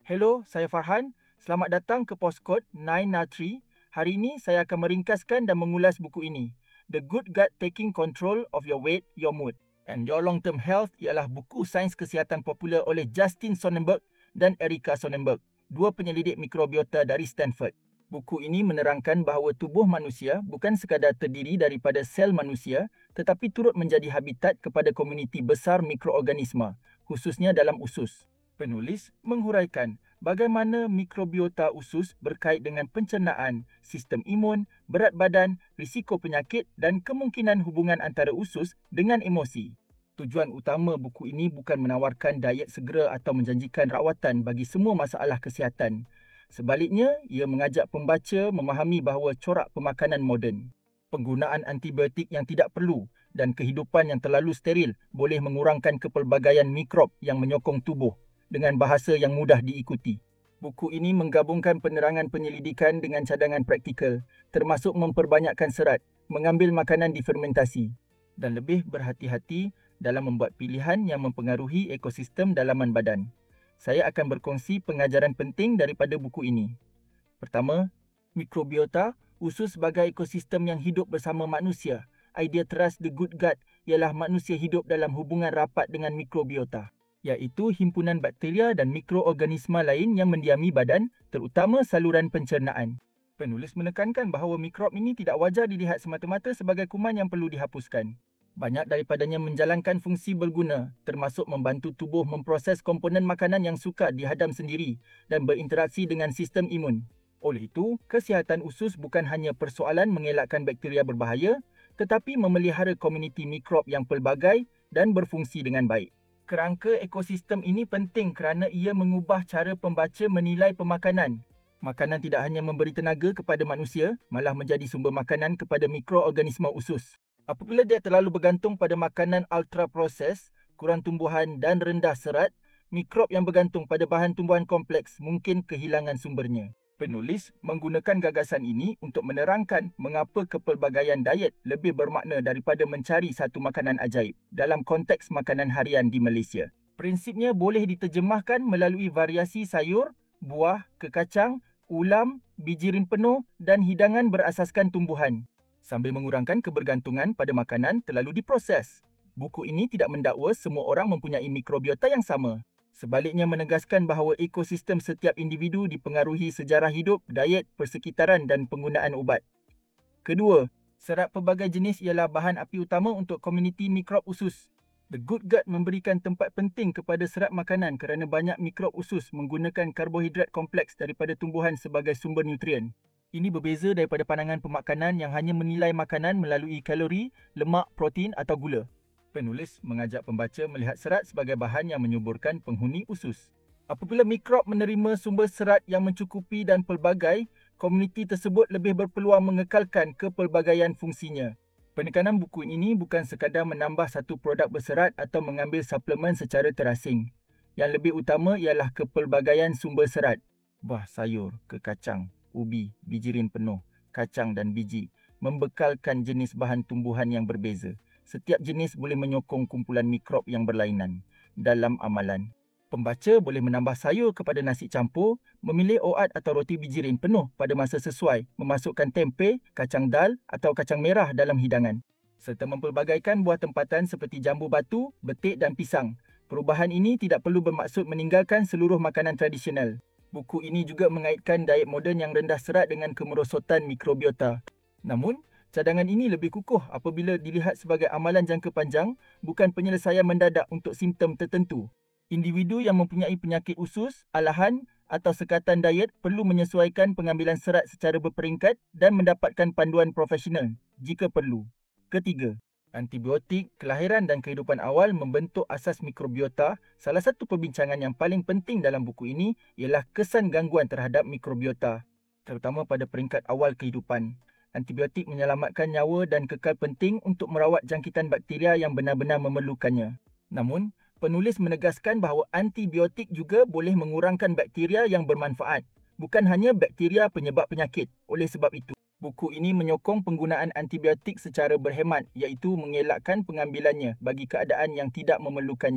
Hello, saya Farhan. Selamat datang ke Postkod 9 Hari ini saya akan meringkaskan dan mengulas buku ini. The Good Gut Taking Control of Your Weight, Your Mood and Your Long-Term Health ialah buku sains kesihatan popular oleh Justin Sonnenberg dan Erika Sonnenberg, dua penyelidik mikrobiota dari Stanford. Buku ini menerangkan bahawa tubuh manusia bukan sekadar terdiri daripada sel manusia, tetapi turut menjadi habitat kepada komuniti besar mikroorganisma, khususnya dalam usus. Penulis menghuraikan bagaimana mikrobiota usus berkait dengan pencernaan, sistem imun, berat badan, risiko penyakit dan kemungkinan hubungan antara usus dengan emosi. Tujuan utama buku ini bukan menawarkan diet segera atau menjanjikan rawatan bagi semua masalah kesihatan. Sebaliknya, ia mengajak pembaca memahami bahawa corak pemakanan moden, penggunaan antibiotik yang tidak perlu dan kehidupan yang terlalu steril boleh mengurangkan kepelbagaian mikrob yang menyokong tubuh dengan bahasa yang mudah diikuti. Buku ini menggabungkan penerangan penyelidikan dengan cadangan praktikal, termasuk memperbanyakkan serat, mengambil makanan difermentasi dan lebih berhati-hati dalam membuat pilihan yang mempengaruhi ekosistem dalaman badan. Saya akan berkongsi pengajaran penting daripada buku ini. Pertama, mikrobiota, usus sebagai ekosistem yang hidup bersama manusia. Idea teras The Good Gut ialah manusia hidup dalam hubungan rapat dengan mikrobiota, iaitu himpunan bakteria dan mikroorganisma lain yang mendiami badan, terutama saluran pencernaan. Penulis menekankan bahawa mikrob ini tidak wajar dilihat semata-mata sebagai kuman yang perlu dihapuskan. Banyak daripadanya menjalankan fungsi berguna, termasuk membantu tubuh memproses komponen makanan yang sukar dihadam sendiri dan berinteraksi dengan sistem imun. Oleh itu, kesihatan usus bukan hanya persoalan mengelakkan bakteria berbahaya, tetapi memelihara komuniti mikrob yang pelbagai dan berfungsi dengan baik. Kerangka ekosistem ini penting kerana ia mengubah cara pembaca menilai pemakanan. Makanan tidak hanya memberi tenaga kepada manusia, malah menjadi sumber makanan kepada mikroorganisma usus. Apabila dia terlalu bergantung pada makanan ultra-proses, kurang tumbuhan dan rendah serat, mikrob yang bergantung pada bahan tumbuhan kompleks mungkin kehilangan sumbernya. Penulis menggunakan gagasan ini untuk menerangkan mengapa kepelbagaian diet lebih bermakna daripada mencari satu makanan ajaib dalam konteks makanan harian di Malaysia. Prinsipnya boleh diterjemahkan melalui variasi sayur, buah, kekacang, ulam, bijirin penuh dan hidangan berasaskan tumbuhan, sambil mengurangkan kebergantungan pada makanan terlalu diproses. Buku ini tidak mendakwa semua orang mempunyai mikrobiota yang sama. Sebaliknya menegaskan bahawa ekosistem setiap individu dipengaruhi sejarah hidup, diet, persekitaran dan penggunaan ubat. Kedua, serat pelbagai jenis ialah bahan api utama untuk komuniti mikrob usus. The Good Gut memberikan tempat penting kepada serat makanan kerana banyak mikrob usus menggunakan karbohidrat kompleks daripada tumbuhan sebagai sumber nutrien. Ini berbeza daripada pandangan pemakanan yang hanya menilai makanan melalui kalori, lemak, protein atau gula. Penulis mengajak pembaca melihat serat sebagai bahan yang menyuburkan penghuni usus. Apabila mikrob menerima sumber serat yang mencukupi dan pelbagai, komuniti tersebut lebih berpeluang mengekalkan kepelbagaian fungsinya. Penekanan buku ini bukan sekadar menambah satu produk berserat atau mengambil suplemen secara terasing. Yang lebih utama ialah kepelbagaian sumber serat. Buah, sayur, kekacang, ubi, bijirin penuh, kacang dan biji membekalkan jenis bahan tumbuhan yang berbeza. Setiap jenis boleh menyokong kumpulan mikrob yang berlainan. Dalam amalan, pembaca boleh menambah sayur kepada nasi campur, memilih oat atau roti bijirin penuh pada masa sesuai, memasukkan tempe, kacang dal atau kacang merah dalam hidangan, serta mempelbagaikan buah tempatan seperti jambu batu, betik dan pisang. Perubahan ini tidak perlu bermaksud meninggalkan seluruh makanan tradisional. Buku ini juga mengaitkan diet moden yang rendah serat dengan kemerosotan mikrobiota. Namun, cadangan ini lebih kukuh apabila dilihat sebagai amalan jangka panjang, bukan penyelesaian mendadak untuk simptom tertentu. Individu yang mempunyai penyakit usus, alahan atau sekatan diet perlu menyesuaikan pengambilan serat secara berperingkat dan mendapatkan panduan profesional jika perlu. Ketiga, antibiotik, kelahiran dan kehidupan awal membentuk asas mikrobiota. Salah satu perbincangan yang paling penting dalam buku ini ialah kesan gangguan terhadap mikrobiota, terutama pada peringkat awal kehidupan. Antibiotik menyelamatkan nyawa dan kekal penting untuk merawat jangkitan bakteria yang benar-benar memerlukannya. Namun, penulis menegaskan bahawa antibiotik juga boleh mengurangkan bakteria yang bermanfaat, bukan hanya bakteria penyebab penyakit. Oleh sebab itu, buku ini menyokong penggunaan antibiotik secara berhemat, iaitu mengelakkan pengambilannya bagi keadaan yang tidak memerlukannya.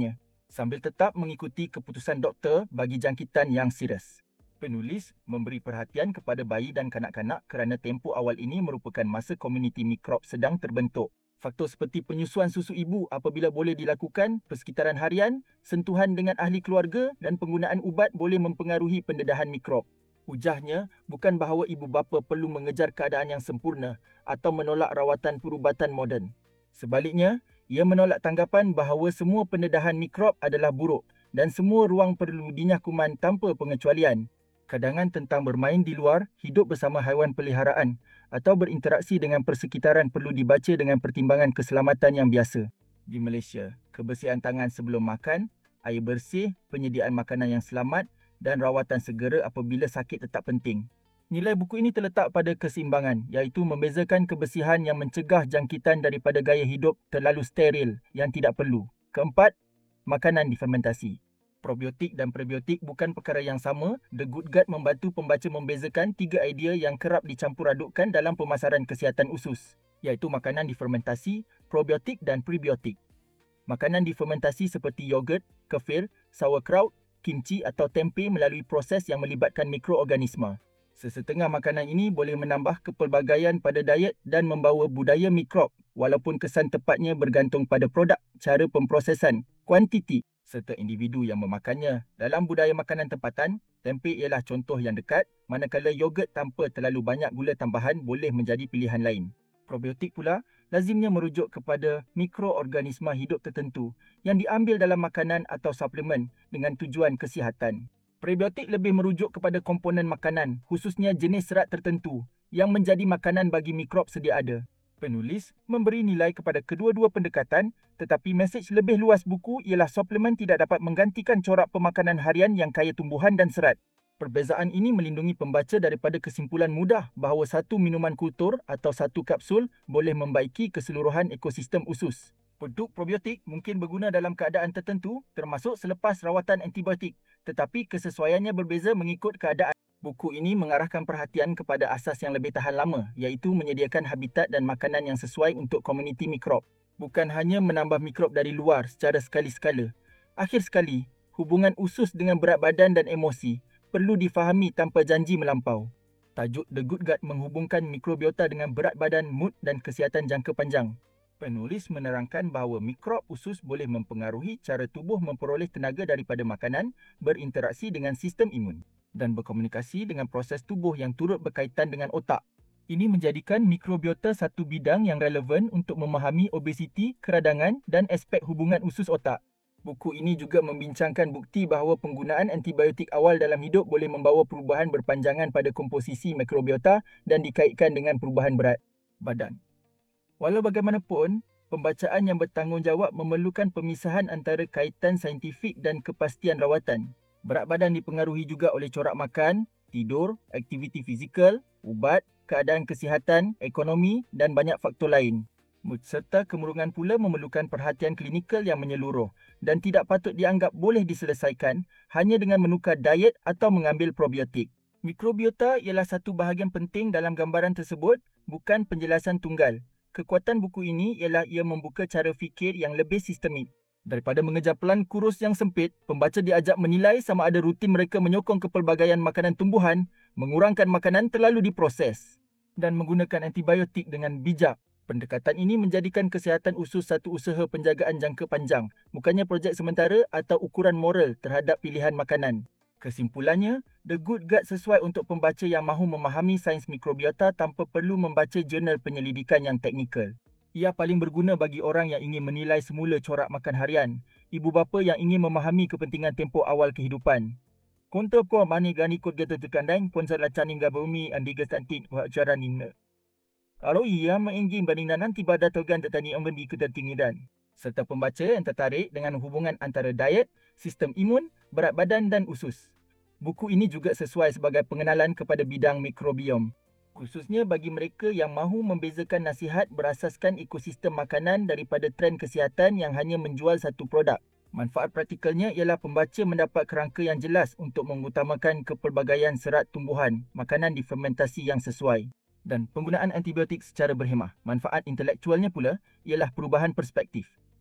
sambil tetap mengikuti keputusan doktor bagi jangkitan yang serius. Penulis memberi perhatian kepada bayi dan kanak-kanak kerana tempoh awal ini merupakan masa komuniti mikrob sedang terbentuk. Faktor seperti penyusuan susu ibu apabila boleh dilakukan, persekitaran harian, sentuhan dengan ahli keluarga dan penggunaan ubat boleh mempengaruhi pendedahan mikrob. Ujahnya, bukan bahawa ibu bapa perlu mengejar keadaan yang sempurna atau menolak rawatan perubatan moden. Sebaliknya, ia menolak tanggapan bahawa semua pendedahan mikrob adalah buruk dan semua ruang perlu dinyah kuman tanpa pengecualian. Kadangan tentang bermain di luar, hidup bersama haiwan peliharaan atau berinteraksi dengan persekitaran perlu dibaca dengan pertimbangan keselamatan yang biasa. Di Malaysia, kebersihan tangan sebelum makan, air bersih, penyediaan makanan yang selamat dan rawatan segera apabila sakit tetap penting. Nilai buku ini terletak pada keseimbangan, iaitu membezakan kebersihan yang mencegah jangkitan daripada gaya hidup terlalu steril yang tidak perlu. Keempat, makanan difermentasi. Probiotik dan prebiotik bukan perkara yang sama. The Good Gut membantu pembaca membezakan 3 idea yang kerap dicampur adukkan dalam pemasaran kesihatan usus, iaitu makanan difermentasi, probiotik dan prebiotik. Makanan difermentasi seperti yogurt, kefir, sauerkraut, kimchi atau tempe melalui proses yang melibatkan mikroorganisma. Sesetengah makanan ini boleh menambah kepelbagaian pada diet dan membawa budaya mikrob, walaupun kesan tepatnya bergantung pada produk, cara pemprosesan, kuantiti serta individu yang memakannya. Dalam budaya makanan tempatan, tempe ialah contoh yang dekat, manakala yogurt tanpa terlalu banyak gula tambahan boleh menjadi pilihan lain. Probiotik pula lazimnya merujuk kepada mikroorganisma hidup tertentu yang diambil dalam makanan atau suplemen dengan tujuan kesihatan. Prebiotik lebih merujuk kepada komponen makanan, khususnya jenis serat tertentu yang menjadi makanan bagi mikrob sedia ada. Penulis memberi nilai kepada kedua-dua pendekatan, tetapi mesej lebih luas buku ialah suplemen tidak dapat menggantikan corak pemakanan harian yang kaya tumbuhan dan serat. Perbezaan ini melindungi pembaca daripada kesimpulan mudah bahawa satu minuman kultur atau satu kapsul boleh membaiki keseluruhan ekosistem usus. Produk probiotik mungkin berguna dalam keadaan tertentu, termasuk selepas rawatan antibiotik, tetapi kesesuaiannya berbeza mengikut keadaan. Buku ini mengarahkan perhatian kepada asas yang lebih tahan lama, iaitu menyediakan habitat dan makanan yang sesuai untuk komuniti mikrob. Bukan hanya menambah mikrob dari luar secara sekali-sekala. Akhir sekali, hubungan usus dengan berat badan dan emosi perlu difahami tanpa janji melampau. Tajuk The Good Gut menghubungkan mikrobiota dengan berat badan, mood dan kesihatan jangka panjang. Penulis menerangkan bahawa mikrob usus boleh mempengaruhi cara tubuh memperoleh tenaga daripada makanan, berinteraksi dengan sistem imun dan berkomunikasi dengan proses tubuh yang turut berkaitan dengan otak. Ini menjadikan mikrobiota satu bidang yang relevan untuk memahami obesiti, keradangan dan aspek hubungan usus otak. Buku ini juga membincangkan bukti bahawa penggunaan antibiotik awal dalam hidup boleh membawa perubahan berpanjangan pada komposisi mikrobiota dan dikaitkan dengan perubahan berat badan. Walau bagaimanapun, pembacaan yang bertanggungjawab memerlukan pemisahan antara kaitan saintifik dan kepastian rawatan. Berat badan dipengaruhi juga oleh corak makan, tidur, aktiviti fizikal, ubat, keadaan kesihatan, ekonomi dan banyak faktor lain. Mood serta kemurungan pula memerlukan perhatian klinikal yang menyeluruh dan tidak patut dianggap boleh diselesaikan hanya dengan menukar diet atau mengambil probiotik. Mikrobiota ialah satu bahagian penting dalam gambaran tersebut, bukan penjelasan tunggal. Kekuatan buku ini ialah ia membuka cara fikir yang lebih sistemik. Daripada mengejar pelan kurus yang sempit, pembaca diajak menilai sama ada rutin mereka menyokong kepelbagaian makanan tumbuhan, mengurangkan makanan terlalu diproses dan menggunakan antibiotik dengan bijak. Pendekatan ini menjadikan kesihatan usus satu usaha penjagaan jangka panjang, bukannya projek sementara atau ukuran moral terhadap pilihan makanan. Kesimpulannya, The Good Gut sesuai untuk pembaca yang mahu memahami sains mikrobiota tanpa perlu membaca jurnal penyelidikan yang teknikal. Ia paling berguna bagi orang yang ingin menilai semula corak makan harian, ibu bapa yang ingin memahami kepentingan tempoh awal kehidupan. Kontra ko mani gani kot gata tekandang ponsel lacan hingga bumi andi gestantin wajaran inna. Kalau ia menginggih bandingan tiba datogan tetani ambendi ketertinggidan. Serta pembaca yang tertarik dengan hubungan antara diet, sistem imun, berat badan dan usus. Buku ini juga sesuai sebagai pengenalan kepada bidang mikrobiom. Khususnya bagi mereka yang mahu membezakan nasihat berasaskan ekosistem makanan daripada trend kesihatan yang hanya menjual satu produk. Manfaat praktikalnya ialah pembaca mendapat kerangka yang jelas untuk mengutamakan kepelbagaian serat tumbuhan, makanan difermentasi yang sesuai dan penggunaan antibiotik secara berhemah. Manfaat intelektualnya pula ialah perubahan perspektif.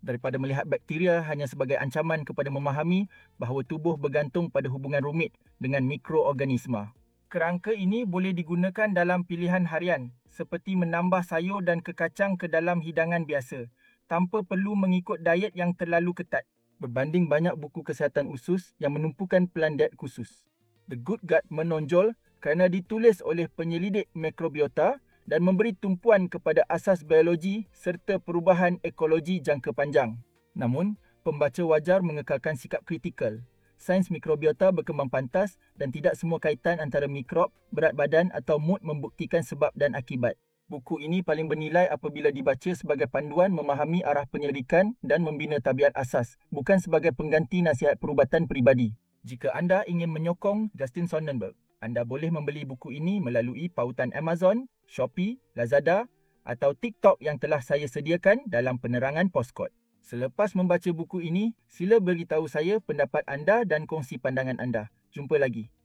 daripada melihat bakteria hanya sebagai ancaman kepada memahami bahawa tubuh bergantung pada hubungan rumit dengan mikroorganisma. Kerangka ini boleh digunakan dalam pilihan harian seperti menambah sayur dan kekacang ke dalam hidangan biasa tanpa perlu mengikut diet yang terlalu ketat berbanding banyak buku kesihatan usus yang menumpukan pelan diet khusus. The Good Gut menonjol kerana ditulis oleh penyelidik mikrobiota dan memberi tumpuan kepada asas biologi serta perubahan ekologi jangka panjang. Namun, pembaca wajar mengekalkan sikap kritikal. Sains mikrobiota berkembang pantas dan tidak semua kaitan antara mikrob, berat badan atau mood membuktikan sebab dan akibat. Buku ini paling bernilai apabila dibaca sebagai panduan memahami arah penyelidikan dan membina tabiat asas, bukan sebagai pengganti nasihat perubatan peribadi. Jika anda ingin menyokong Justin Sonnenberg, anda boleh membeli buku ini melalui pautan Amazon, Shopee, Lazada atau TikTok yang telah saya sediakan dalam penerangan Postkod. Selepas membaca buku ini, sila beritahu saya pendapat anda dan kongsi pandangan anda. Jumpa lagi.